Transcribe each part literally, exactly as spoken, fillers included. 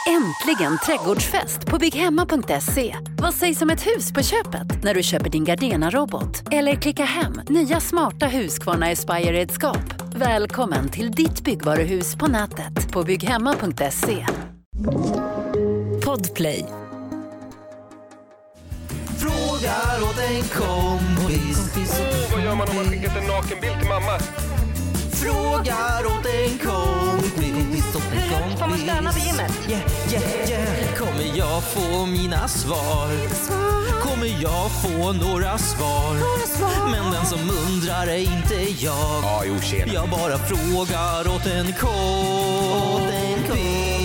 Äntligen trädgårdsfest på bygghemma punkt se. Vad sägs om ett hus på köpet när du köper din Gardena-robot? Eller klicka hem nya smarta Husqvarna Aspire-redskap. Välkommen till ditt byggvaruhus på nätet på bygghemma punkt se. Podplay. Frågar åt en kompis. Oh, vad gör man om man skickat en nakenbild till mamma? Frågar åt en kompis. Hur får man stöna på gymmet? Yeah, yeah, yeah. Kommer jag få mina svar? Kommer jag få några svar? Men den som undrar är inte jag. Ja, jo, tjena. Jag bara frågar åt en kompis.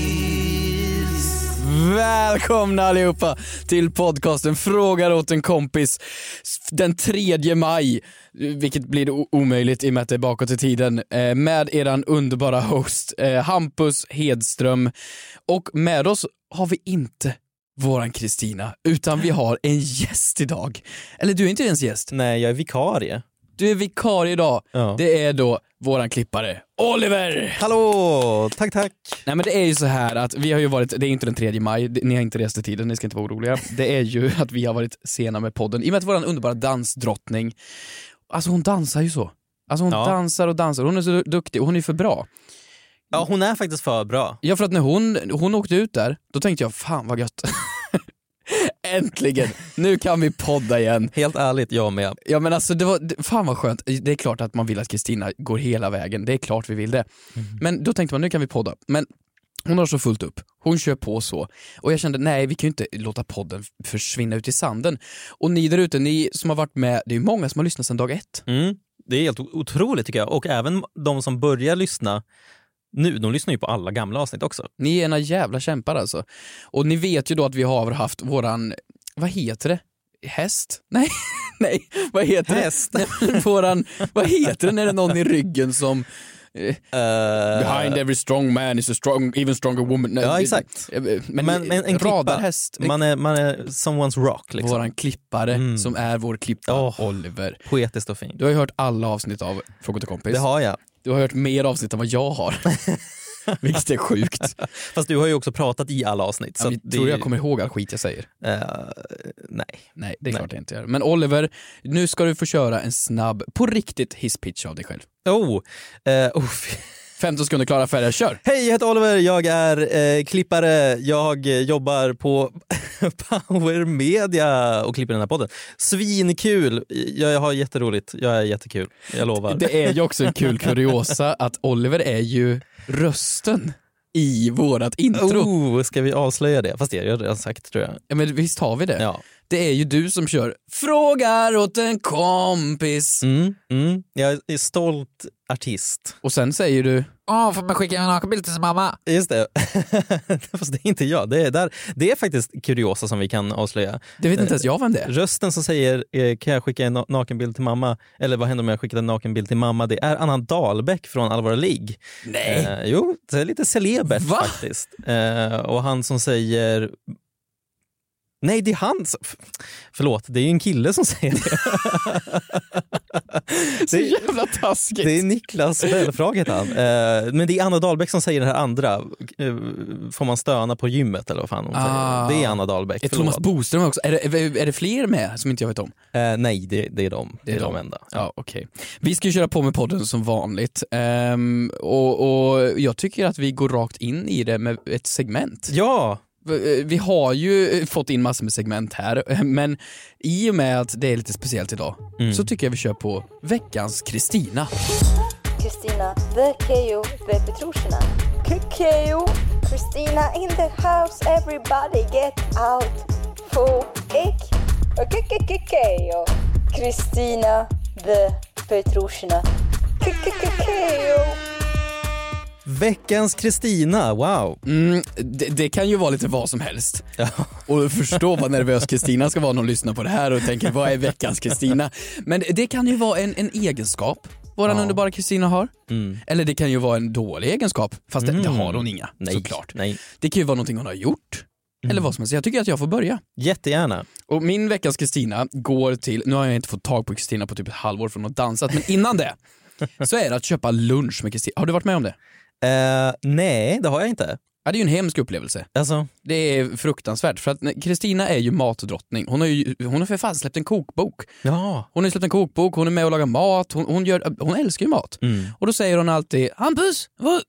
Välkomna allihopa till podcasten Frågar åt en kompis den tredje maj, vilket blir omöjligt i och med att det är bakåt i tiden, med eran underbara host Hampus Hedström. Och med oss har vi inte våran Kristina, utan vi har en gäst idag. Eller du är inte ens gäst. Nej, jag är vikarie. Du är vikarie idag. Ja. Det är då våran klippare Oliver. Hallå, tack tack. Nej, men det är ju så här att vi har ju varit, det är inte den tredje maj, ni har inte rest i tiden, ni ska inte vara oroliga. Det är ju att vi har varit sena med podden, i och med att våran underbara dansdrottning, alltså hon dansar ju så. Alltså hon Ja. dansar och dansar, hon är så duktig och hon är för bra. Ja, hon är faktiskt för bra. Ja, för att när hon, hon åkte ut där, då tänkte jag, fan vad gött. Äntligen, nu kan vi podda igen. Helt ärligt, jag med. Ja, men alltså det var, fan vad skönt. Det är klart att man vill att Kristina går hela vägen, det är klart vi vill det. Mm. Men då tänkte man, nu kan vi podda. Men hon har så fullt upp, hon kör på så. Och jag kände, nej, vi kan ju inte låta podden försvinna ut i sanden. Och ni där ute, ni som har varit med, det är ju många som har lyssnat sedan dag ett. Mm. Det är helt otroligt tycker jag. Och även de som börjar lyssna nu, de lyssnar ju på alla gamla avsnitt också. Ni är ena jävla kämpar alltså. Och ni vet ju då att vi har haft våran, vad heter det? Häst? Nej, nej, vad heter Häst. det? Våran, vad heter det när det är någon i ryggen som Uh, behind every strong man is a strong, even stronger woman. Ja, exakt. Men, men, men en radarhäst. Man är, man är someone's rock liksom. Våran klippare mm. som är vår klippa oh, Oliver. Poetiskt och fint. Du har ju hört alla avsnitt av Fråga till kompis. Det har jag. Du har hört mer avsnitt än vad jag har. Vilket är sjukt. Fast du har ju också pratat i alla avsnitt. Ja, så vi det... tror jag kommer ihåg all skit jag säger. Uh, nej. Nej, det är nej. klart jag inte gör. Men Oliver, nu ska du få köra en snabb, på riktigt hisspitch av dig själv. Oh, uh, oh. femton sekunder klara, färdiga, kör! Hej, jag heter Oliver, jag är eh, klippare, jag eh, jobbar på Power Media och klipper den här podden. Svinkul, jag, jag har jätteroligt, jag är jättekul, jag lovar. Det är ju också en kul kuriosa att Oliver är ju rösten i vårat intro. Oh, ska vi avslöja det? Fast det har jag redan sagt, tror jag. Ja, men visst har vi det. Ja. Det är ju du som kör Frågar åt en kompis. Mm, mm. Jag är stolt artist. Och sen säger du, åh, får man skicka en nakenbild till sin mamma? Just det. Fast det är inte jag. Det är, där. Det är faktiskt kuriosa som vi kan avslöja. Det vet inte ens jag vem det är. Rösten som säger, eh, kan jag skicka en nakenbild till mamma? Eller vad händer om jag skickar en nakenbild till mamma? Det är Anna Dahlbäck från Allvar Ligg. Nej. Eh, jo, det är lite celebert Va? faktiskt. Eh, och han som säger... Nej, det är han som... Förlåt, det är ju en kille som säger det. Så det är, jävla taskigt. Det är Niklas Belfrage heter han. Uh, men det är Anna Dahlbäck som säger det här andra. Uh, får man stöna på gymmet eller vad fan hon ah. säger. Det är Anna Dahlbäck. Är Thomas Boström också? Är det, är, är det fler med som inte jag vet om? Uh, nej, det, det är de. Det är, det är de. de enda. Ja, ja okej. Okay. Vi ska ju köra på med podden som vanligt. Um, och, och jag tycker att vi går rakt in i det med ett segment. Ja! Vi har ju fått in massor med segment här, men i och med att det är lite speciellt idag mm. så tycker jag vi kör på veckans Kristina. Kristina, the K O, the Petrushina. K O, Kristina in the house, everybody get out. Få ek, K O, Kristina, the Petrushina. K O. Veckans Kristina, wow. Mm, det, det kan ju vara lite vad som helst. Ja. Och förstå vad nervös Kristina ska vara när hon lyssnar på det här och tänker, vad är veckans Kristina? Men det kan ju vara en, en egenskap våran ja. underbara Kristina har. Mm. Eller det kan ju vara en dålig egenskap, fast mm. det, det har hon inga, nej, såklart. Nej. Det kan ju vara någonting hon har gjort. Mm. Eller vad som helst. Jag tycker att jag får börja. Jättegärna. Och min veckans Kristina går till, nu har jag inte fått tag på Kristina på typ ett halvår från att dansat, men innan det så är det att köpa lunch med Kristina. Har du varit med om det? Uh, nej, det har jag inte. Ja, det är ju en hemsk upplevelse. Alltså, Det är fruktansvärt för att Kristina är ju matdrottning. Hon har ju hon har för fan släppt en kokbok. ja. Hon har släppt en kokbok, hon är med och lagar mat. Hon, hon, gör, hon älskar ju mat. Mm. Och då säger hon alltid Hampus, vad...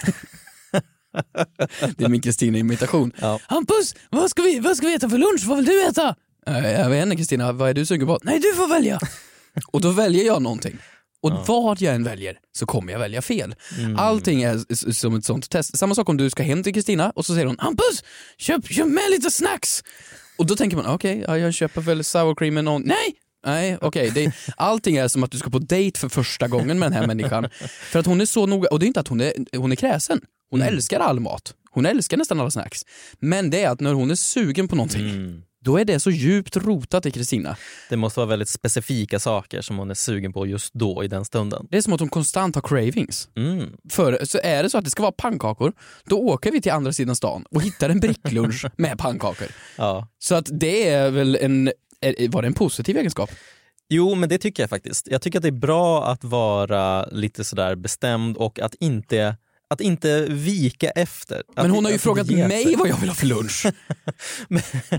Det är min Kristina-imitation. Ja. Hampus, vad ska, vi, vad ska vi äta för lunch? Vad vill du äta? Äh, jag vet inte Kristina, vad är du sugen på? Nej, du får välja. Och då väljer jag någonting. Och ja. vad jag än väljer så kommer jag välja fel. Mm. Allting är s- som ett sånt test. Samma sak om du ska hem till Kristina och så säger hon Hampus, köp, köp med lite snacks. Och då tänker man, okej, okay, ja, jag köper väl sour cream med någon. Nej! Nej, okej. Okay. Allting är som att du ska på dejt för första gången med den här människan. För att hon är så noga, och det är inte att hon är, hon är kräsen. Hon mm. älskar all mat. Hon älskar nästan alla snacks. Men det är att när hon är sugen på någonting, mm. då är det så djupt rotat i Kristina. Det måste vara väldigt specifika saker som hon är sugen på just då i den stunden. Det är som att hon konstant har cravings. Mm. För så är det så att det ska vara pannkakor, då åker vi till andra sidan stan och hittar en bricklunch med pannkakor. Ja. Så att det är väl en, var det en positiv egenskap? Jo, men det tycker jag faktiskt. Jag tycker att det är bra att vara lite sådär bestämd och att inte... Att inte vika efter. Men hon att, har ju frågat mig vad jag vill ha för lunch. Men,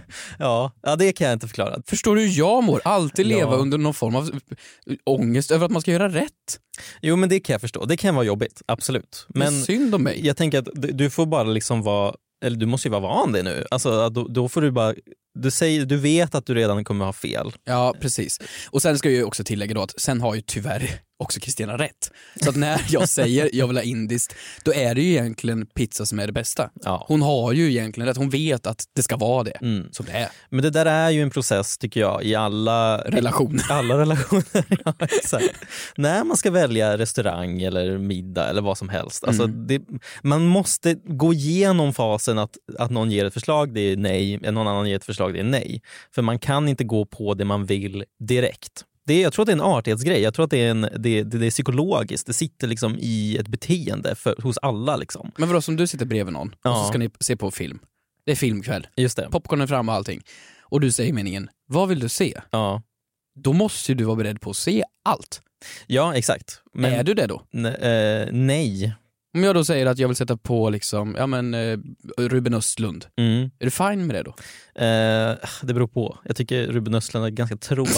ja, ja, det kan jag inte förklara. Förstår du hur jag mår? Alltid leva ja. under någon form av ångest över att man ska göra rätt. Jo, men det kan jag förstå. Det kan vara jobbigt, absolut. Men det är synd om mig. Jag tänker att du får bara liksom vara, eller du måste ju vara van det nu. Alltså, då, då får du bara... Du, säger, du vet att du redan kommer ha fel. Ja, precis. Och sen ska jag ju också tillägga då att sen har ju tyvärr också Kristina rätt. Så att när jag säger jag vill ha indiskt, då är det ju egentligen pizza som är det bästa. Ja. Hon har ju egentligen rätt. Hon vet att det ska vara det mm. som det är. Men det där är ju en process tycker jag i alla relationer. Alla relationer, ja, exakt. När man ska välja restaurang eller middag eller vad som helst. Alltså, Mm. det, man måste gå igenom fasen att, att någon ger ett förslag, det är nej. Någon annan ger ett förslag, det är nej. För man kan inte gå på det man vill direkt. Det är, jag tror att det är en artighetsgrej. Jag tror att det är, en, det, det, det är psykologiskt. Det sitter liksom i ett beteende för, hos alla. Liksom. Men vadå, som du sitter bredvid någon ja. och så ska ni se på film. Det är filmkväll. Just det. Popcornen fram och allting. Och du säger meningen, vad vill du se? Ja. Då måste ju du vara beredd på att se allt. Ja, exakt. Men, är du det då? N- eh, nej. Om jag då säger att jag vill sätta på liksom, ja men eh, Ruben Östlund. Mm. Är du fine med det då? Eh, det beror på. Jag tycker Ruben Östlund är ganska tråkig.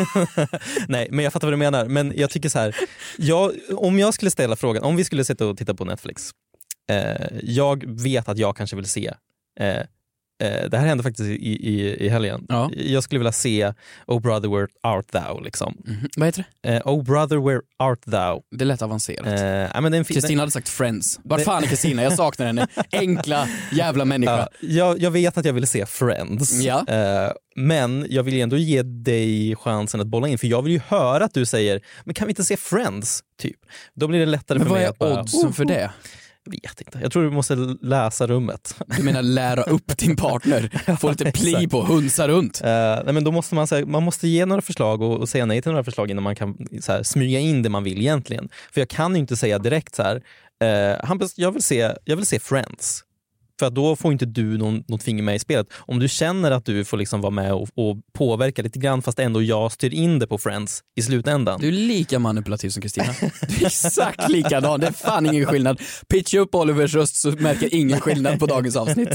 Nej, men jag fattar vad du menar. Men jag tycker så här, jag, om jag skulle ställa frågan, om vi skulle sitta och titta på Netflix. Eh, jag vet att jag kanske vill se eh, Eh, det här hände faktiskt i, i, i helgen. Ja. Jag skulle vilja se Oh brother where art thou liksom. Mm-hmm. Vad heter det? Eh, oh brother where art thou. Det är lätt avancerat. Eh, men den Kristina hade sagt Friends. Var fan är Kristina? Jag saknar henne. Enkla jävla människa. Uh, jag, jag vet att jag vill se Friends. Ja. Uh, men jag vill ändå ge dig chansen att bolla in. För jag vill ju höra att du säger, men kan vi inte se Friends? Typ. Då blir det lättare men för mig att bara... Men vad är oddsen för det? Jag vet inte. Jag tror du måste läsa rummet. Du menar lära upp din partner? Få lite pli på, hunsa runt? Uh, nej, men då måste man, säga, man måste ge några förslag och, och säga nej till några förslag innan man kan så här, smyga in det man vill egentligen. För jag kan ju inte säga direkt så här, uh, Hampus, jag vill se, jag vill se Friends. För att då får inte du någon, något finger med i spelet. Om du känner att du får liksom vara med och, och påverka lite grann fast ändå jag styr in det på Friends i slutändan. Du är lika manipulativ som Kristina. Du är exakt likadan. Det är fan ingen skillnad. Pitcha upp Olivers röst så märker ingen skillnad på dagens avsnitt.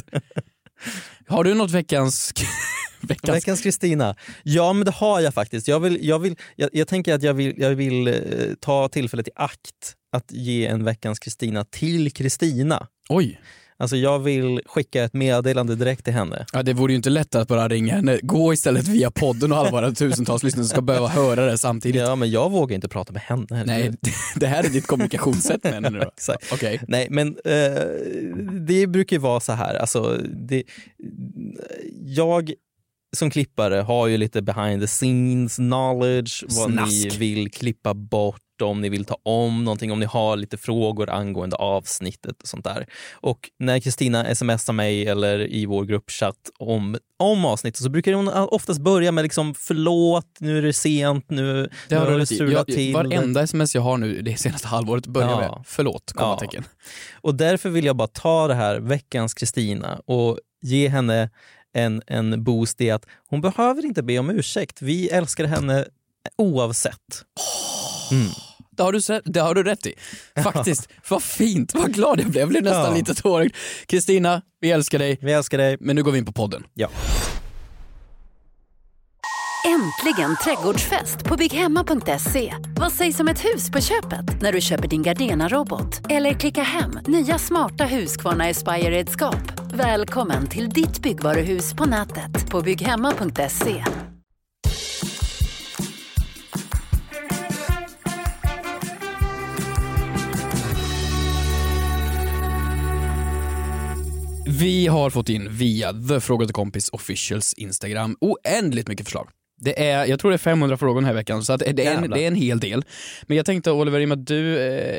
Har du något veckans... Veckans, veckans Kristina. Ja, men det har jag faktiskt. Jag, vill, jag, vill, jag, jag tänker att jag vill, jag vill eh, ta tillfället i akt att ge en veckans Kristina till Kristina. Oj. Alltså jag vill skicka ett meddelande direkt till henne. Ja, det vore ju inte lätt att bara ringa henne. Gå istället via podden och alla våra tusentals lyssnare som ska behöva höra det samtidigt. Ja, men jag vågar inte prata med henne. Nej, det här är ditt kommunikationssätt med henne nu då. Exakt. Okay. Nej, men eh, det brukar ju vara så här. Alltså, det, jag som klippare har ju lite behind the scenes knowledge. Vad Snask. ni vill klippa bort, om ni vill ta om någonting, om ni har lite frågor angående avsnittet och sånt där. Och när Kristina smsar mig eller i vår gruppchatt om, om avsnittet så brukar hon oftast börja med liksom förlåt, nu är det sent, nu, det nu har har du det strulat till. Varenda sms jag har nu det senaste halvåret börjar ja. med förlåt, kommatecken. Ja. Och därför vill jag bara ta det här veckans Kristina och ge henne en, en boost i att hon behöver inte be om ursäkt. Vi älskar henne oavsett. Mm. det har du, det har du rätt i. Faktiskt, vad fint, vad glad jag blev. Jag blev nästan ja. lite tårig. Kristina, vi älskar dig. Vi älskar dig. Men nu går vi in på podden. Ja. Äntligen trädgårdsfest på bygghemma punkt se. Vad sägs om ett hus på köpet när du köper din Gardena-robot? Eller klicka hem nya smarta Husqvarna Aspire-redskap. Välkommen till ditt byggvaruhus på nätet på bygghemma punkt se. Vi har fått in via The Fråga till Kompis Officials Instagram oändligt mycket förslag. Det är, jag tror det är femhundra frågor den här veckan, så att det, är en, det är en hel del. Men jag tänkte, Oliver, i och med att du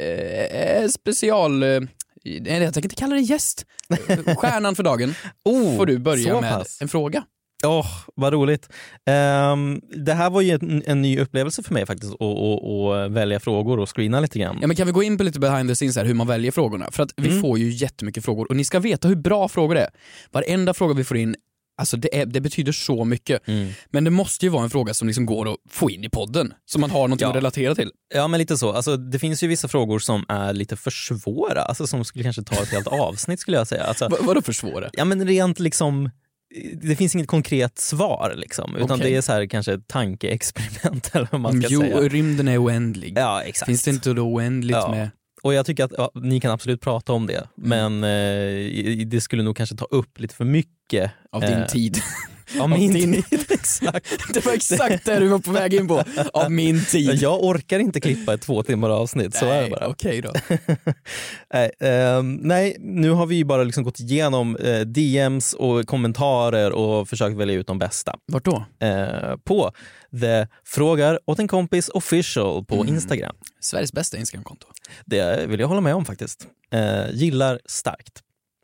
är special... Jag tänkte inte kalla dig gäst. Stjärnan för dagen. Oh, får du börja med pass. en fråga. Åh, oh, vad roligt. Um, det här var ju en, en ny upplevelse för mig faktiskt, att välja frågor och screena lite grann. Ja, men kan vi gå in på lite behind the scenes här, hur man väljer frågorna? För att vi Mm. får ju jättemycket frågor, och ni ska veta hur bra frågor det är. Varenda fråga vi får in, alltså det, är, det betyder så mycket. Mm. Men det måste ju vara en fråga som liksom går att få in i podden, som man har något Ja. att relatera till. Ja, men lite så. Alltså, det finns ju vissa frågor som är lite för svåra, alltså som skulle kanske ta ett helt avsnitt skulle jag säga. Alltså, V- vadå för svåra? ja, men rent liksom, det finns inget konkret svar liksom, utan Okej. det är så här kanske ett tankeexperiment eller vad man ska Jo, säga. rymden är oändlig. Ja, exakt. Finns det inte då oändligt Ja. med... Och jag tycker att ja, ni kan absolut prata om det, men eh, det skulle nog kanske ta upp lite för mycket Av din eh, tid. Av min din- tid, exakt. Det var exakt det du var på väg in på. Av min tid. Jag orkar inte klippa ett två timmar avsnitt, så är det bara. Okej då. nej, eh, nej, nu har vi ju bara liksom gått igenom eh, D Ms och kommentarer och försökt välja ut de bästa. Vart då? Eh, på The Frågar åt en kompis official på Mm. Instagram. Sveriges bästa Instagramkonto. Det vill jag hålla med om faktiskt. Eh, gillar starkt.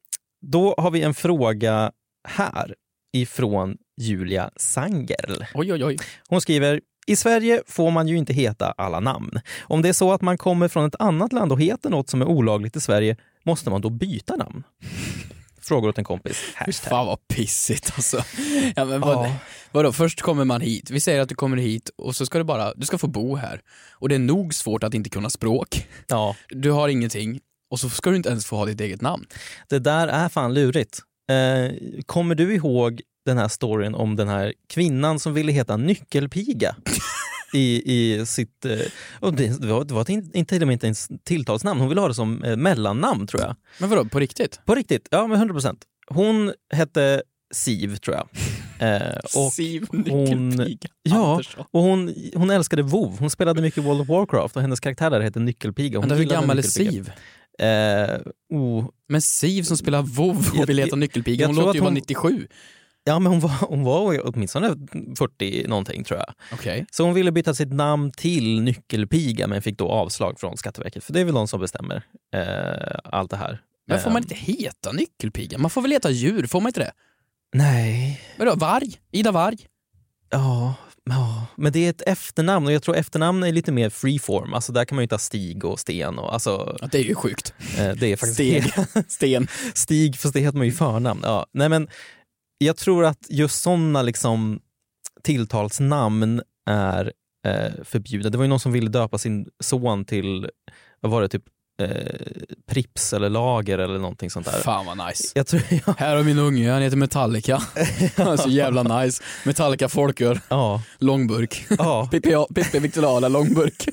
Då har vi en fråga här ifrån Julia Sangerl. Oj, oj, oj. Hon skriver: i Sverige får man ju inte heta alla namn. Om det är så att man kommer från ett annat land och heter något som är olagligt i Sverige, måste man då byta namn? Frågor åt en kompis. Fy fan vad pissigt alltså. Ja, men vad, Ja. vadå, först kommer man hit. Vi säger att du kommer hit och så ska du bara, du ska få bo här. Och det är nog svårt att inte kunna språk. Ja, Du har ingenting. Och så ska du inte ens få ha ditt eget namn. det där är fan lurigt. Eh, kommer du ihåg den här storyn om den här kvinnan som ville heta Nyckelpiga? I, i sitt... Eh, och det, det var, det var inte, inte till och med inte ens tilltalsnamn. Hon ville ha det som eh, mellannamn, tror jag. Men vadå, på riktigt? På riktigt, ja men hundra procent. Hon hette Siv, tror jag. Eh, och Siv hon- Nyckelpiga ja, Andersson. och hon, hon älskade WoW. Hon spelade mycket World of Warcraft och hennes karaktär där hette Nyckelpiga. Hon Men hur gillade gammal är Nyckelpiga. Siv? Eh, oh, Men Siv som spelar WoW och Jag- vill heta Nyckelpiga, jag hon tror låter att ju vara hon- nittiosju. ja, men hon var, hon var åtminstone fyrtio någonting, tror jag. Okej. Så hon ville byta sitt namn till Nyckelpiga, men fick då avslag från Skatteverket. För det är väl de som bestämmer eh, allt det här. Men får man Eh, inte heta Nyckelpiga? Man får väl heta djur, får man inte det? Nej. Vadå, varg? Ida Varg? Ja, ja, men det är ett efternamn och jag tror efternamn är lite mer freeform. Alltså där kan man ju ta Stig och Sten och alltså, Ja, det är ju sjukt. eh, det är faktiskt Steg. Sten. Stig, fast det heter man ju förnamn. Ja, nej men jag tror att just sådana liksom tilltalsnamn är eh, förbjudna. Det var ju någon som ville döpa sin son till, vad var det, typ eh, Prips eller Lager eller någonting sånt där. Fan vad nice. Jag tror, ja, Här har min unge, han heter Metallica. Han är så jävla nice. Metallica folköl, ja, långburk. ja, Pippi, Pippi Victorala, långburk.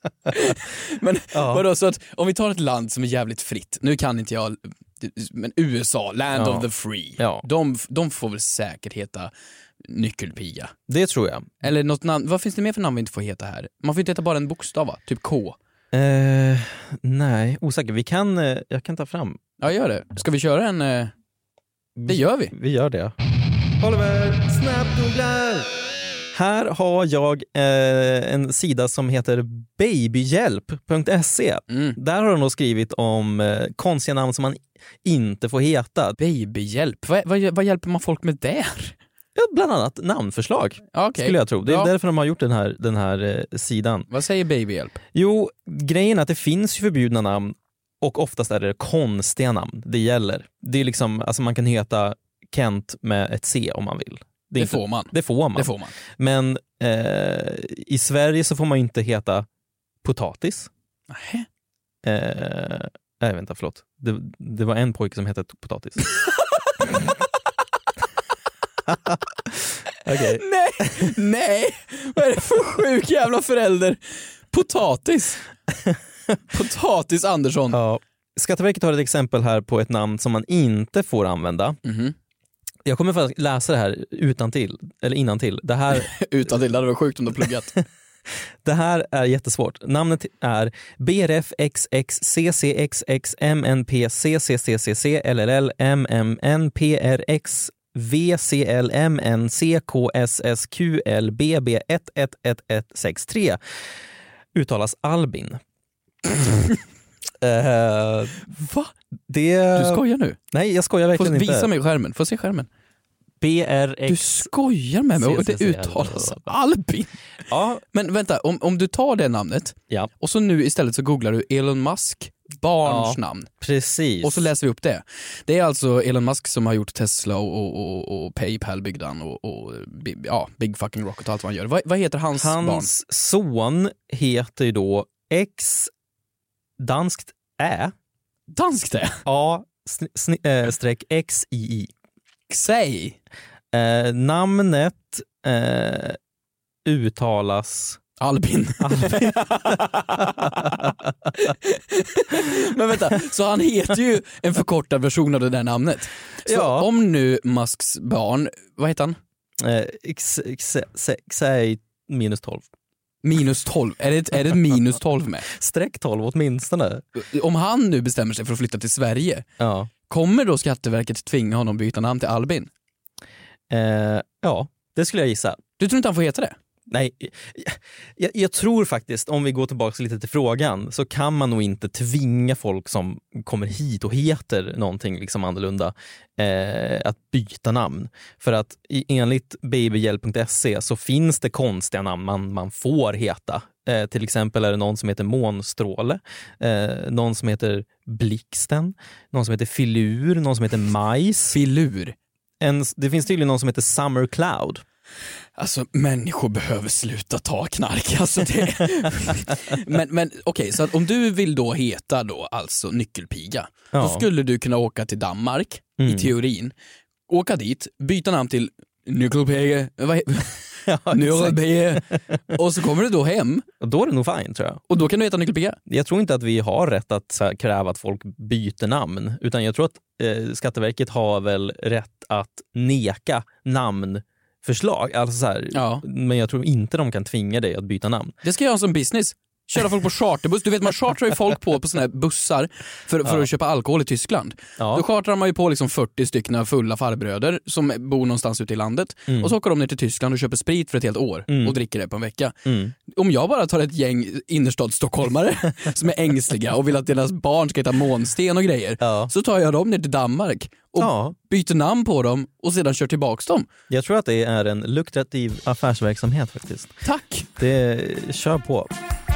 Men ja. vadå, så att om vi tar ett land som är jävligt fritt, nu kan inte jag, men U S A, land Ja. of the free, Ja. de, de får väl säkert heta Nyckelpiga. Det tror jag. Eller något namn, vad finns det mer för namn vi inte får heta här? Man får inte heta bara en bokstav, va? Typ K. Eh, nej, osäker. Vi kan, eh, jag kan ta fram. Ja, gör det. Ska vi köra en... eh, Det gör vi. Vi gör det. Oliver, snabbgooglar! Här har jag eh, en sida som heter babyhjälp punkt se. Mm. Där har de nog skrivit om eh, konstiga namn som man inte får heta. Babyhjälp, vad, vad, vad hjälper man folk med där? Ja, bland annat namnförslag, Ja, okej. skulle jag tro. Det är Ja. därför de har gjort den här, den här eh, sidan. Vad säger babyhjälp? Jo, grejen är att det finns ju förbjudna namn och oftast är det konstiga namn det gäller. Det är liksom, alltså man kan heta Kent med ett C om man vill. Det, är inte- får man. Det får man. Det får man. Men eh, i Sverige så får man ju inte heta Potatis. Nej. Eh, nej, vänta, förlåt. Det, det var en pojke som hette Potatis. Okay. Nej, nej. Vad är det för sjuk jävla förälder? Potatis. Potatis Andersson. Ja. Skatteverket har ett exempel här på ett namn som man inte får använda. Mm-hmm. Jag kommer att läsa det här utantill, eller innantill. Det här utantill, det hade varit sjukt om du pluggat. Det här är jättesvårt. Namnet är B R F X X C C X X M N P C C C C C L L L M M N P R X V C L M N C K S S Q L B B ett ett ett ett sex tre. Uttalas Albin. uh, Va? Det... Du skojar nu? Nej, jag skojar verkligen Får inte. Visa mig skärmen. Får se skärmen. B R X... Du skojar med mig och det uttalas Albin. Ja. Men vänta, om, om du tar det namnet ja. och så nu istället så googlar du Elon Musk barns ja, namn. Precis. Och så läser vi upp det. Det är alltså Elon Musk som har gjort Tesla och, och, och Paypal byggde han och, och ja, Big fucking Rocket och allt vad han gör. Vad, vad heter hans, hans barn? Hans son heter ju då X danskt Ä. Danskt Ä? A sn- sn- äh, streck X I I. Säg. Eh, namnet eh, uttalas Albin. Albin. Men vänta, så han heter ju en förkortad version av det där namnet. Så ja. Om nu Musks barn, vad heter han? Eh, x, x, x, x, minus tolv. Minus tolv, är det, är det minus tolv med? Streck tolv åtminstone. Om han nu bestämmer sig för att flytta till Sverige, ja. kommer då Skatteverket tvinga honom byta namn till Albin? Eh, ja, det skulle jag gissa. Du tror inte han får heta det? Nej, jag, jag tror faktiskt, om vi går tillbaka lite till frågan, så kan man nog inte tvinga folk som kommer hit och heter någonting liksom annorlunda eh, att byta namn. För att enligt babyhjälp punkt se så finns det konstiga namn man, man får heta. Eh, till exempel är det någon som heter Månstråle, eh, någon som heter Blixten, någon som heter Filur, någon som heter Majs. Filur? En, det finns tydligen någon som heter Summer Cloud. Alltså människor behöver sluta ta knark. Alltså, det... men men okej, okay, så att om du vill då heta då alltså nyckelpiga, ja. Då skulle du kunna åka till Danmark mm. i teorin. Åka dit, byta namn till nyckelpiga. Vad ja, nyckelpiga. Och så kommer du då hem. Och då är det nog fine, tror jag. Och då kan du heta nyckelpiga. Jag tror inte att vi har rätt att så här, kräva att folk byter namn, utan jag tror att eh, Skatteverket har väl rätt att neka namn förslag, alltså så här, ja. Men jag tror inte de kan tvinga dig att byta namn. Det ska jag ha som business. Köra folk på charterbuss. Du vet, man chartrar ju folk på på såna här bussar för, för ja. att köpa alkohol i Tyskland. Ja. Då chartrar man ju på liksom fyrtio stycken fulla farbröder som bor någonstans ute i landet. Mm. Och så åker de ner till Tyskland och köper sprit för ett helt år mm. och dricker det på en vecka. Mm. Om jag bara tar ett gäng innerstadsstockholmare som är ängsliga och vill att deras barn ska heta Månsten och grejer, ja. Så tar jag dem ner till Danmark och ja. byter namn på dem och sedan kör tillbaks dem. Jag tror att det är en lukrativ affärsverksamhet faktiskt. Tack! Det kör på.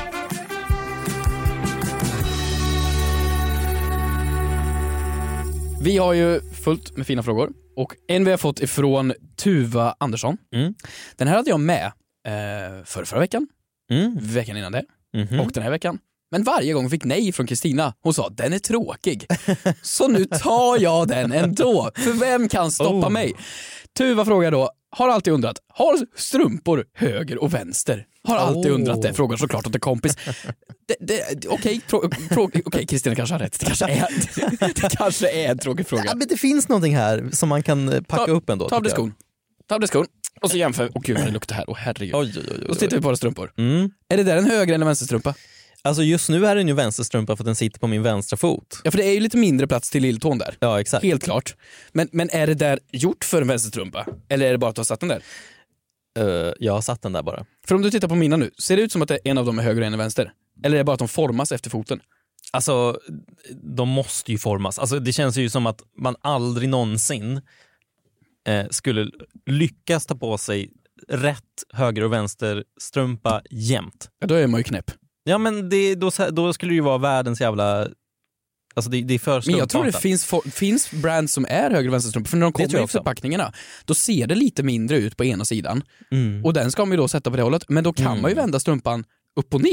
Vi har ju fullt med fina frågor och en vi har fått ifrån Tuva Andersson. Mm. Den här hade jag med eh, för förra veckan, mm. veckan innan det mm-hmm. och den här veckan. Men varje gång fick nej från Kristina. Hon sa, den är tråkig. Så nu tar jag den ändå. För vem kan stoppa oh. mig? Tuva frågar då, har alltid undrat, har strumpor höger och vänster? Har alltid oh. undrat det. Frågar såklart åt en kompis. Okej, okej, okay, Kristina kanske har rätt. Det kanske är, det kanske är en tråkig fråga. Ja, men det finns någonting här som man kan packa ta, upp ändå. Ta av dig skon. Ta av dig skon. Och så jämför. Åh gud vad det luktar här. Åh herregud. Oj, oj, oj, oj. Och så tittar vi på våra strumpor. Mm. Är det där en höger eller vänster strumpa? Alltså just nu är den ju vänsterstrumpa för att den sitter på min vänstra fot. Ja, för det är ju lite mindre plats till lilltån där. Ja, exakt. Helt klart. Men, men är det där gjort för en vänsterstrumpa? Eller är det bara att du har satt den där? Uh, jag har satt den där bara. För om du tittar på mina nu, ser det ut som att det är en av dem är höger och en är vänster? Eller är det bara att de formas efter foten? Alltså, de måste ju formas. Alltså, det känns ju som att man aldrig någonsin eh, skulle lyckas ta på sig rätt höger och vänster strumpa jämt. Ja, då är man ju knäpp. Ja, men det, då, då skulle det ju vara världens jävla... Alltså det, det är för men jag tror det finns, for, finns brands som är höger och vänsterstrumpor. För när de kommer i förpackningarna, då ser det lite mindre ut på ena sidan. Mm. Och den ska man ju då sätta på det hållet. Men då kan mm. man ju vända strumpan upp och ner.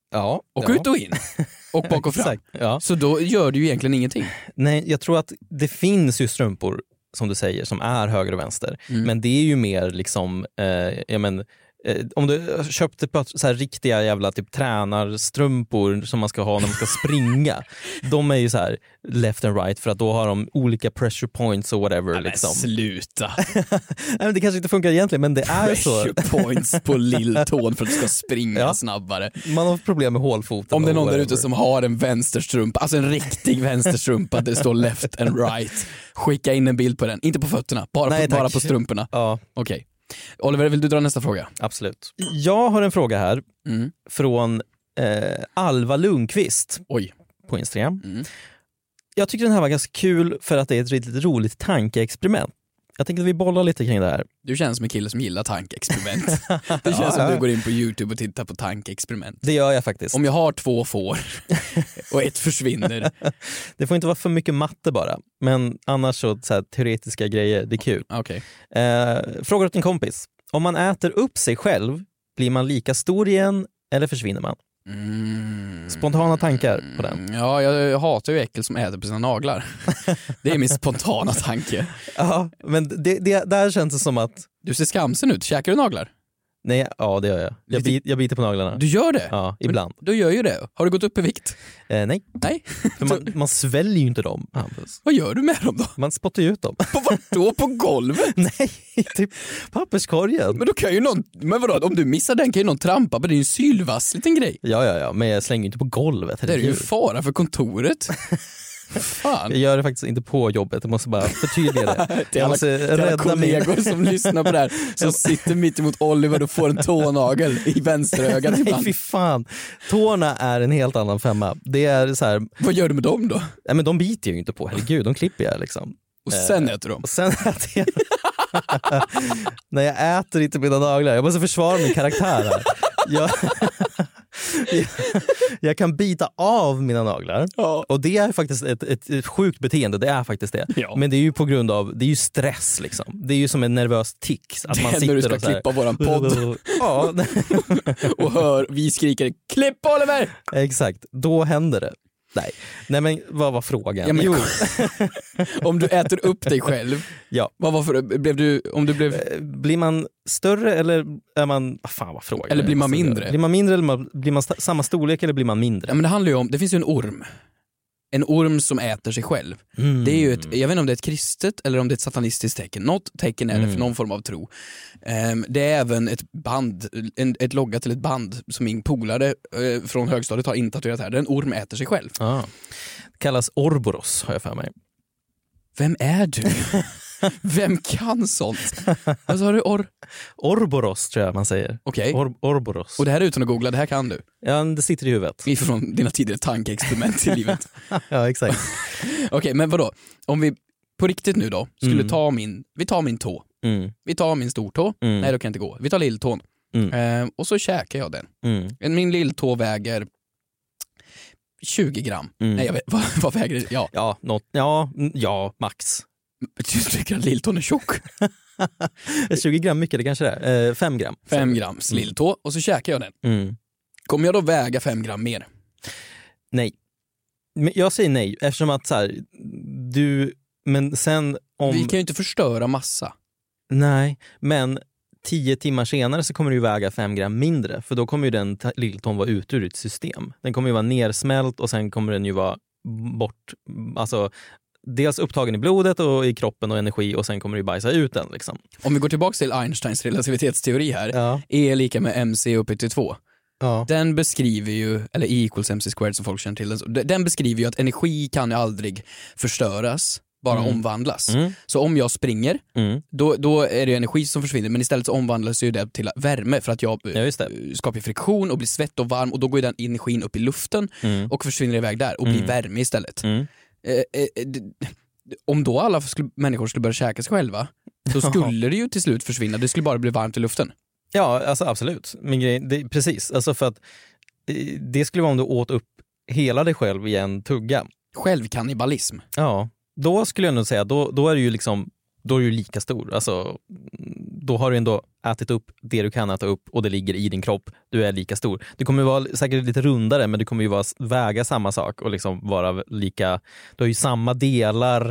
Ja, och ja. ut och in och bak och fram. Exakt, ja. Så då gör du ju egentligen ingenting. Nej, jag tror att det finns ju strumpor som du säger som är höger och vänster. Mm. Men det är ju mer liksom, eh, jag men, eh, om du köpte på så här riktiga jävla typ tränarstrumpor som man ska ha när man ska springa. De är ju så här left and right för att då har de olika pressure points och whatever. Ja, liksom. sluta. Nej, men det kanske inte funkar egentligen, men det är så. Pressure points på lilltån för att du ska springa Ja. snabbare. Man har problem med hålfoten. Om det är och någon där whatever. ute som har en vänsterstrumpa, alltså en riktig vänsterstrumpa där det står left and right, skicka in en bild på den. Inte på fötterna, bara, Nej, på, bara tack. på strumporna. Ja, Okej. Oliver, vill du dra nästa fråga? absolut. Jag har en fråga här Mm. från eh, Alva Lundqvist Oj. på Instagram. Mm. Jag tycker den här var ganska kul för att det är ett riktigt roligt tankeexperiment. Jag tänker att vi bollar lite kring det här. Du känns som en kille som gillar tankeexperiment. Det känns Ja, som ja. du går in på YouTube och tittar på tankeexperiment. Det gör jag faktiskt. Om jag har två får och ett försvinner. Det får inte vara för mycket matte bara. Men annars så, så här, teoretiska grejer, det är kul. Okej. Eh, fråga åt en kompis. Om man äter upp sig själv, blir man lika stor igen eller försvinner man? Mm. Spontana tankar på den. Ja, jag, jag hatar ju äckel som äter på sina naglar. Det är min spontana tanke. Ja, men det, det, där känns det som att... Du ser skamsen ut. Käkar du naglar? Nej, ja det gör jag. Jag, bit, jag biter på naglarna. Du gör det? Ja, ibland. Men, du gör ju det. Har du gått upp i vikt? Eh, nej, Nej. för man, man sväljer ju inte dem. Hampus. Vad gör du med dem då? Man spottar ju ut dem. På vart då? På golvet? Nej, typ papperskorgen. Men då kan ju någon, men vadå, om du missar den kan ju någon trampa på, det är ju en sylvass liten grej. Ja, ja, ja, men jag slänger inte på golvet. Det är ju herregud. fara för kontoret. Fan. Jag gör det faktiskt inte på jobbet, jag måste bara förtydliga det. Till Jag alla, måste till alla rädda kollegor min... som lyssnar på det här, som sitter mitt emot Oliver och får en tånagel i vänsterögat Nej, ibland. fy fan. Tårna är en helt annan femma. Det är så här, Vad gör du med dem då? nej, men de biter jag ju inte på, herregud, de klipper jag liksom. Och sen äter de. Och sen äter jag... Nej, jag äter inte mina naglar. Jag måste försvara min karaktär här. Jag... jag, jag kan bita av mina naglar. Ja. Och det är faktiskt ett, ett, ett sjukt beteende, det är faktiskt det. Ja. Men det är ju på grund av, det är ju stress liksom. Det är ju som en nervös tick. Att Det man är när du ska och så här- klippa våran podd Ja, och hör, vi skriker klipp Oliver! exakt. Då händer det. Nej, Nej men vad var frågan? Ja, men- Jo, Om du äter upp dig själv, ja. vad var för, blev du, om du blev, Eh, Blir man större eller är man... Ah, fan vad frågan. Eller blir man Jag måste- mindre? Blir man mindre eller man, blir man sta- samma storlek eller blir man mindre? ja men det handlar ju om, det finns ju en orm. En orm som äter sig själv. Mm. Det är ju ett, jag vet inte om det är ett kristet eller om det är ett satanistiskt tecken. Något tecken är det Mm. för någon form av tro. Ehm, det är även ett band, en, ett logga till ett band som min polare eh, från högstadiet har intatuerat här. Där en orm äter sig själv. Ah. Kallas Orboros har jag för mig. Vem är du? Vem kan sånt? Vad sa du? Or? Orboros tror jag man säger. Okej. Or- Orboros. Och det här är utan att googla, det här kan du. Ja, det sitter i huvudet. Ifrån dina tidigare tankeexperiment i livet. Ja, exakt. Okej, men vadå? Om vi på riktigt nu då skulle Mm. ta min, vi tar min tå. Mm. Vi tar min stortå. Mm. Nej, då kan jag inte gå. Vi tar lilltån. Mm. Ehm, och så käkar jag den. Mm. Min lilltå väger tjugo gram. Mm. Nej, jag vet, vad, vad väger det? Ja, Ja, något, ja, mm, ja, max. du tycker att lilltån är tjock? tjugo gram mycket, det kanske det är. Eh, fem gram. Fem grams lilltå och så käkar jag den. Mm. Kommer jag då väga fem gram mer? Nej. Men jag säger nej, eftersom att så här, du, men sen om... Vi kan ju inte förstöra massa. Nej, men tio timmar senare så kommer du väga fem gram mindre. För då kommer ju den ta- lilltån vara ute ur ditt system. Den kommer ju vara nersmält och sen kommer den ju vara bort, alltså dels upptagen i blodet och i kroppen och energi och sen kommer du bajsa ut den liksom. Om vi går tillbaka till Einsteins relativitetsteori här. Ja. E är lika med mc upphöjt till två. Ja. Den beskriver ju, eller E equals mc squared som folk känner till den, den beskriver ju att energi kan ju aldrig förstöras, bara Mm. omvandlas. Mm. Så om jag springer, Mm. då, då är det energi som försvinner, men istället så omvandlas ju det till värme för att jag Ja, just det. eh, skapar friktion och blir svett och varm och då går ju den energin upp i luften Mm. och försvinner iväg där och blir Mm. värme istället. Mm. Eh, eh, d- om då alla skulle, människor skulle börja käka sig själva, då skulle det ju till slut försvinna, det skulle bara bli varmt i luften. Ja, alltså absolut. Min grej, det, precis. Alltså för att eh, det skulle vara om du åt upp hela dig själv i en tugga. Självkannibalism. Ja, då skulle jag nog säga, då, då är det ju liksom, då är du lika stor. Alltså, då har du ändå ätit upp det du kan äta upp och det ligger i din kropp. Du är lika stor. Du kommer ju vara säkert lite rundare, men du kommer ju vara, väga samma sak och liksom vara lika, du har ju samma delar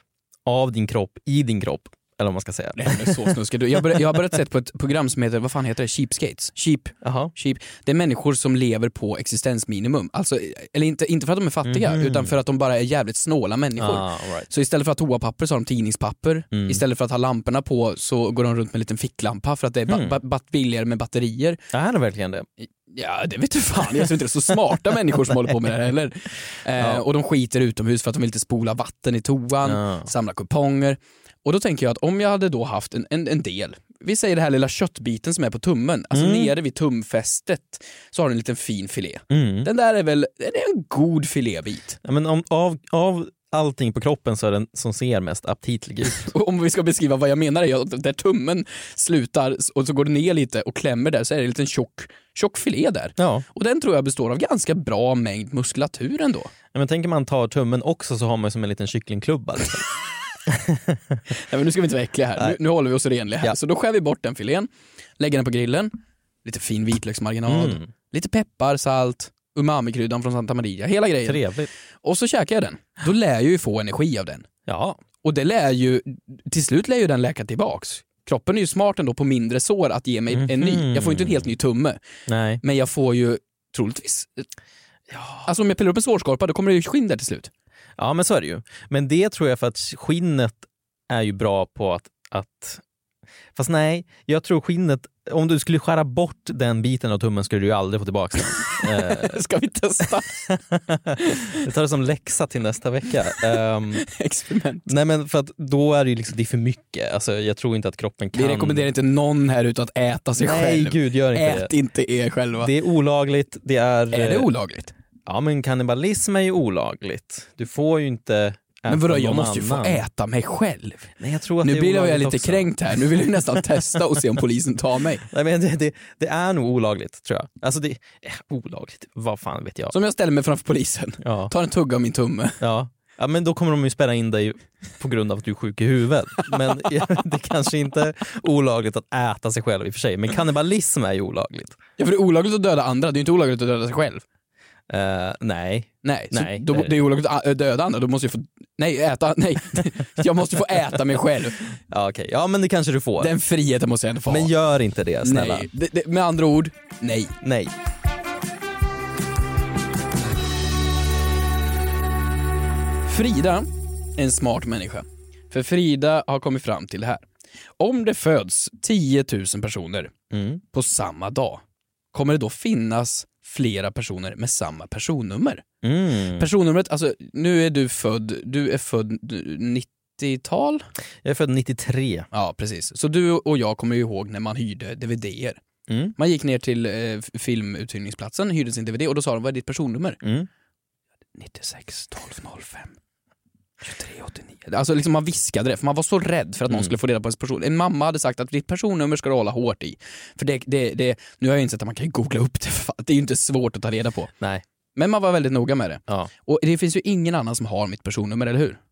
av din kropp i din kropp. Eller vad man ska säga. Det är så snuskigt. Jag, bör, jag har börjat se på ett program som heter, vad fan heter det? Cheapskates. Cheap. Aha. Cheap. Det är människor som lever på existensminimum. Alltså, eller inte, inte för att de är fattiga, mm. utan för att de bara är jävligt snåla människor. Ah, right. Så istället för att ha toapapper så har de tidningspapper. Mm. Istället för att ha lamporna på så går de runt med en liten ficklampa för att det är mm. ba- ba- billigare med batterier. Är det verkligen det? Ja, det vet du fan. Jag tror inte det är så smarta människor som håller på med det här heller. Eh, ja. Och de skiter utomhus för att de vill inte spola vatten i toan, ja. Samla kuponger. Och då tänker jag att om jag hade då haft en, en, en del, vi säger det här lilla köttbiten som är på tummen, alltså mm. nere vid tumfästet så har du en liten fin filé. Mm. Den där är väl det är en god filébit. Ja, men om, av, av allting på kroppen så är den som ser mest aptitlig ut. Om vi ska beskriva vad jag menar är att där tummen slutar och så går det ner lite och klämmer där så är det en liten tjock, tjock filé där. Ja. Och den tror jag består av ganska bra mängd muskulatur ändå. Ja, men tänker man tar tummen också så har man som en liten kycklingklubba. Liksom. Nej, men nu ska vi inte vara äckliga här. Nu, nu håller vi oss renliga här. Ja. Så då skär vi bort den filén, lägger den på grillen, lite fin vitlöksmarinad, mm. lite peppar, salt, umami-kryddan från Santa Maria, hela grejen. Trevligt. Och så käkar jag den. Då lär jag ju få energi av den. Ja. Och det lär ju, till slut lär ju den läka tillbaks. Kroppen är ju smart ändå på mindre sår att ge mig mm-hmm. en ny. Jag får inte en helt ny tumme. Nej. Men jag får ju troligtvis, ja. Alltså om jag pillar upp en sårskorpa då kommer det ju skinn där till slut. Ja, men så är det ju. Men det tror jag för att skinnet är ju bra på att, att... Fast nej, jag tror skinnet... Om du skulle skära bort den biten av tummen skulle du ju aldrig få tillbaka den. Ska vi testa? Jag tar det som läxa till nästa vecka. Um, Experiment. Nej, men för att då är det ju liksom, det är för mycket. Alltså, jag tror inte att kroppen kan... Vi rekommenderar inte någon här ut att äta sig nej, själv. Nej, gud, gör inte Ät det. inte er själva. Det är olagligt. Det är... Är det olagligt? Ja, men kannibalism är ju olagligt. Du får ju inte äta. Men vadå, jag måste annan. ju få äta mig själv. Nej, jag tror att nu det är blir jag lite också. kränkt här. Nu vill jag nästan testa och se om polisen tar mig. Nej, men det, det, det är nog olagligt, tror jag. Alltså det är olagligt. Vad fan vet jag. Som jag ställer mig framför polisen. Ja. Tar en tugga av min tumme. Ja. Ja, men då kommer de ju spärra in dig på grund av att du är sjuk i huvudet. Men det kanske inte är olagligt att äta sig själv i och för sig. Men kannibalism är ju olagligt. Ja, för det är olagligt att döda andra. Det är inte olagligt att döda sig själv. Uh, nej. Nej, så nej då, det är olagligt att döda andra. Då måste jag få, nej, äta, nej. Jag måste få äta mig själv. Ja, okej. Okay. Ja, men det kanske du får. Den friheten måste jag ändå få. Men gör inte det, snälla. Nej. Det, det, med andra ord, nej. Nej. Frida är en smart människa. För Frida har kommit fram till det här. Om det föds tio tusen personer mm. på samma dag, kommer det då finnas flera personer med samma personnummer? Mm. Personnumret, alltså nu är du född, du är född nittiotal? Jag är född nittiotre. Ja, precis. Så du och jag kommer ju ihåg när man hyrde D V D-er. Mm. Man gick ner till eh, filmuthyrningsplatsen, hyrde sin D V D och då sa de, vad är ditt personnummer? Mm. nittiosex tolv noll fem tjugotre åttionio. Alltså liksom man viskade det, för man var så rädd för att någon mm. skulle få reda på ens person. En mamma hade sagt att ditt personnummer ska du hålla hårt i. För det, det, det, nu har jag insett att man kan googla upp det. För det är ju inte svårt att ta reda på. Nej. Men man var väldigt noga med det. Ja. Och det finns ju ingen annan som har mitt personnummer, eller hur?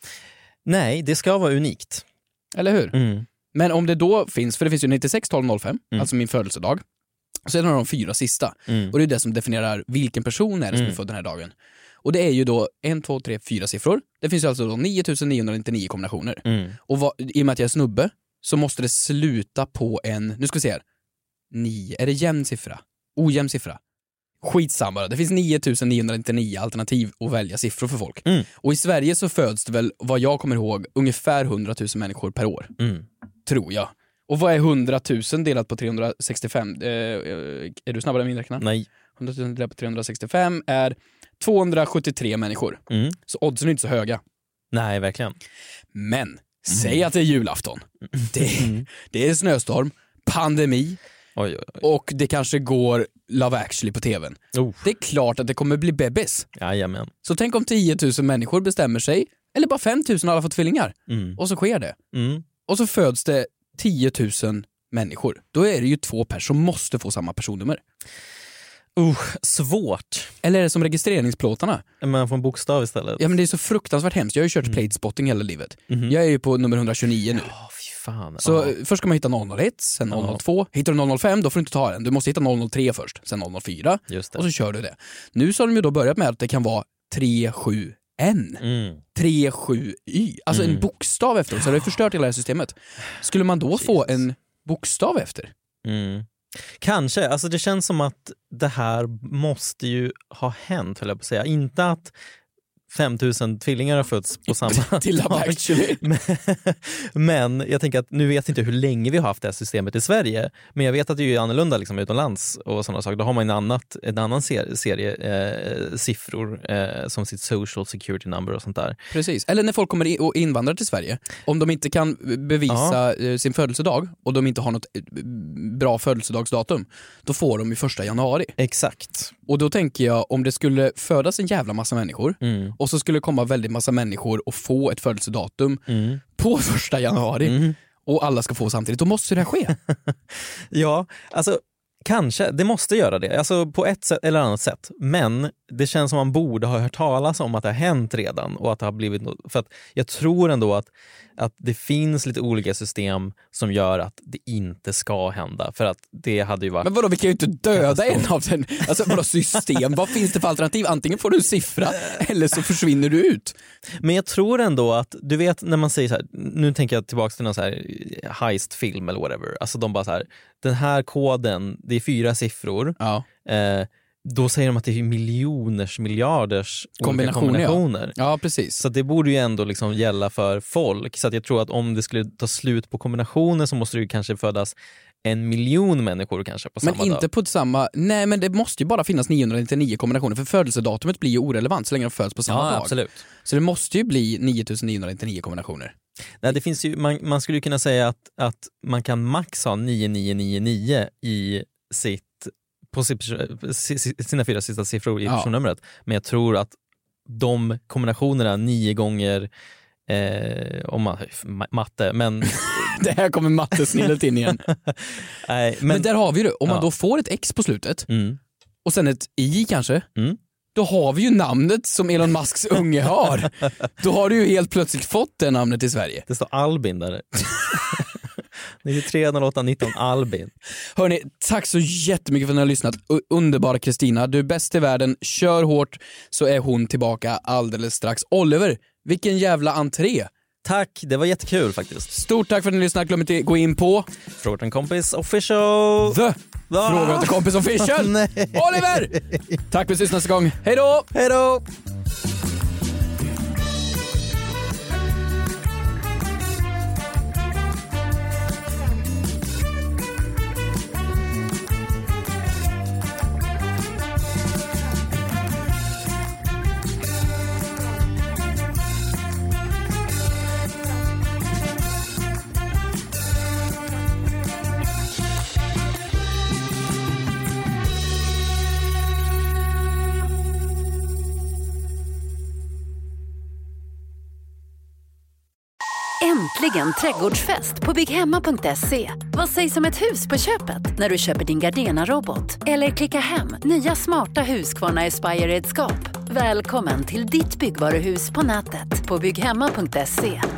Nej, det ska vara unikt. Eller hur? Mm. Men om det då finns, för det finns ju nittiosex tolv noll fem, mm. alltså min födelsedag. Så är det de fyra sista. Mm. Och det är det som definierar vilken person är det som mm. är född den här dagen. Och det är ju då en, två, tre, fyra siffror. Det finns ju alltså då nio tusen niohundranittionio kombinationer. Mm. Och vad, i och med att jag är snubbe så måste det sluta på en, nu ska vi se här, nio, är det jämn siffra? Ojämn siffra? Skitsamma, det finns nio tusen niohundranittionio alternativ att välja siffror för folk. Mm. Och i Sverige så föds det väl, vad jag kommer ihåg, ungefär hundratusen människor per år. Mm. Tror jag. Och vad är hundratusen delat på trehundrasextiofem? Eh, är du snabbare än min räkna? Nej. hundratusen delat på trehundrasextiofem är tvåhundrasjuttiotre människor. Mm. Så oddsen är inte så höga. Nej, verkligen. Men, mm. säg att det är julafton. Det, mm. det är snöstorm, pandemi oj, oj, oj. och det kanske går Love Actually på tvn. Oh. Det är klart att det kommer bli bebis. Jajamän. Så tänk om tio tusen människor bestämmer sig, eller bara fem tusen har alla fått tvillingar. Mm. Och så sker det. Mm. Och så föds det tio tusen människor. Då är det ju två personer som måste få samma personnummer. Uh, svårt. Eller är det som registreringsplåtarna? Man får en bokstav istället. Ja, men det är så fruktansvärt hemskt. Jag har ju kört mm. platespotting hela livet. Mm-hmm. Jag är ju på nummer etthundratjugonio nu. Ja, fy fan. Så ja. först ska man hitta noll noll ett, sen noll noll två. Hittar du noll noll fem, då får du inte ta den. Du måste hitta noll noll tre först, sen noll noll fyra. Just det. Och så kör du det. Nu så har de ju då börjat med att det kan vara tre sju N. Mm. tre sju Y. Alltså Mm. en bokstav efter. Så det har förstört hela det här systemet. Skulle man då Jesus. få en bokstav efter? Mm. Kanske, alltså det känns som att det här måste ju ha hänt, höll jag på att säga. Inte att femtusen tvillingar har fötts på samma Till Love dag. Actually. Men, men jag tänker att nu vet jag inte hur länge vi har haft det här systemet i Sverige, men jag vet att det är ju annorlunda liksom, utomlands och sådana saker. Då har man en, annat, en annan serie, serie eh, siffror eh, som sitt social security number och sånt där. Precis. Eller när folk kommer in och invandrar till Sverige. Om de inte kan bevisa ja. sin födelsedag och de inte har något bra födelsedagsdatum, då får de i första januari. Exakt. Och då tänker jag, om det skulle födas en jävla massa människor Mm. och så skulle det komma väldigt massa människor och få ett födelsedatum Mm. på första januari Mm. och alla ska få samtidigt, då måste det ske. Ja, alltså kanske, det måste göra det, alltså på ett sätt eller annat sätt, men det känns som man borde ha hört talas om att det har hänt redan och att det har blivit något, för att jag tror ändå att, att det finns lite olika system som gör att det inte ska hända, för att det hade ju varit... Men vadå, vi kan ju inte döda en av den, alltså vadå system, vad finns det för alternativ? Antingen får du en siffra eller så försvinner du ut. Men jag tror ändå att, du vet när man säger så här, nu tänker jag tillbaka till någon så här heist-film eller whatever, alltså de bara så här, den här koden, det är fyra siffror, Ja. eh, då säger de att det är miljoners, miljarders Kombinationer, kombinationer. Ja. ja, precis. Så det borde ju ändå liksom gälla för folk, så att jag tror att om det skulle ta slut på kombinationer så måste det ju kanske födas en miljon människor kanske på samma Men inte dag. på samma, nej men det måste ju bara finnas niohundranittionio kombinationer, för födelsedatumet blir ju orelevant så länge de föds på samma Ja, dag. absolut. Så det måste ju bli niotusenniohundranittionio kombinationer. Nej, det finns ju, man, man skulle ju kunna säga att, att man kan max ha nio nio nio nio i sitt, på sina fyra sista siffror i Ja. personnumret. Men jag tror att de kombinationerna nio gånger eh, om man, matte, men Det här kommer mattesnillet in igen. nej, men, Men där har vi det, om man Ja. då får ett X på slutet mm, och sen ett I kanske, mm. då har vi ju namnet som Elon Musks unge har. Då har du ju helt plötsligt fått det namnet i Sverige. Det står Albin där. nittiotre noll åtta nitton Albin. Hörrni, tack så jättemycket för att ni har lyssnat. U- underbara Kristina, du är bäst i världen. Kör hårt så är hon tillbaka alldeles strax. Oliver, vilken jävla entré. Tack, det var jättekul faktiskt. Stort tack för att ni lyssnade. Glöm inte att gå in på Fråga en kompis official. The Va? Fråga till kompis official. Nej. Oliver! Tack för att vi ses nästa gång. Hej då! Hej då! Äntligen trädgårdsfest på bygghemma punkt se. Vad sägs om ett hus på köpet när du köper din Gardena-robot? Eller klicka hem nya smarta Husqvarna Aspire-redskap. Välkommen till ditt byggvaruhus på nätet på bygghemma punkt se.